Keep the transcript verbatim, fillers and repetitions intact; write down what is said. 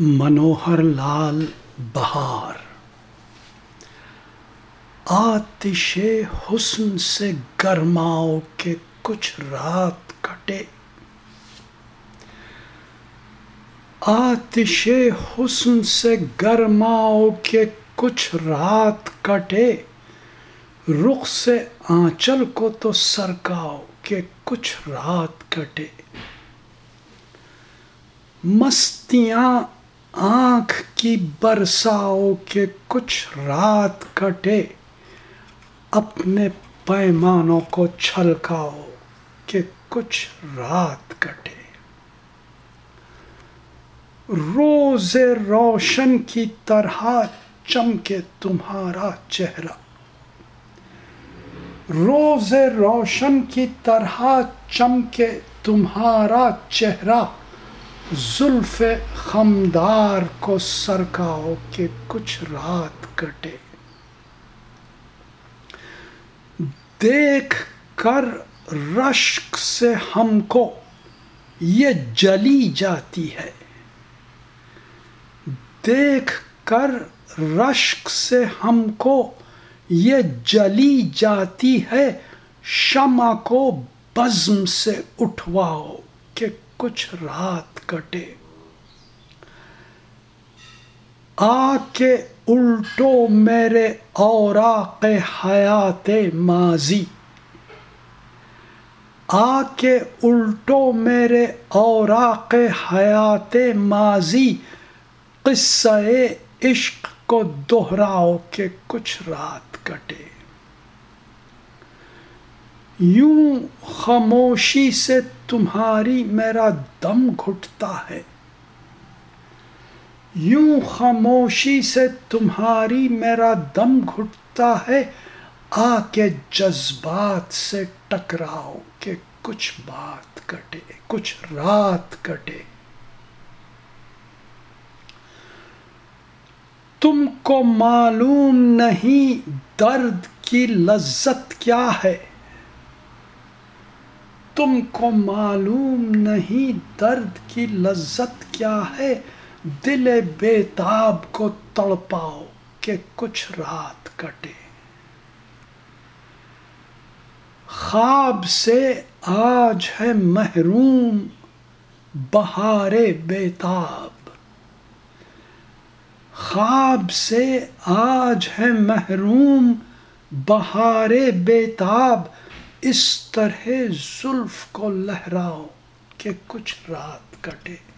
منوہر لال بہار۔ آتش حسن سے گرماؤ کہ کچھ رات کٹے، آتش حسن سے گرماؤ کہ کچھ رات کٹے، رخ سے آنچل کو تو سرکاؤ کہ کچھ رات کٹے۔ مستیاں آنکھ کی برساؤ کہ کچھ رات کٹے، اپنے پیمانوں کو چھلکاؤ کہ کچھ رات کٹے۔ روز روشن کی طرح چمکے تمہارا چہرہ، روز روشن کی طرح چمکے تمہارا چہرہ، زلف خمدار کو سرکاؤ کہ کچھ رات کٹے۔ دیکھ کر رشک سے ہم کو یہ جلی جاتی ہے، دیکھ کر رشک سے ہم کو یہ جلی جاتی ہے، شمع کو بزم سے اٹھواؤ کہ کچھ رات کٹے۔ آ کے الٹو میرے اوراق حیات ماضی، آ کے الٹو میرے اوراق حیات ماضی، قصہ عشق کو دہراؤ کہ کچھ رات کٹے۔ یوں خاموشی سے تمہاری میرا دم گھٹتا ہے، یوں خاموشی سے تمہاری میرا دم گھٹتا ہے، آ کے جذبات سے ٹکراؤ کہ کچھ بات کٹے، کچھ رات کٹے۔ تم کو معلوم نہیں درد کی لذت کیا ہے، تم کو معلوم نہیں درد کی لذت کیا ہے، دل بیتاب کو تڑپاؤ کہ کچھ رات کٹے۔ خواب سے آج ہے محروم بہار بیتاب، خواب سے آج ہے محروم بہار بیتاب، اس طرح زلف کو لہراؤ کہ کچھ رات کٹے۔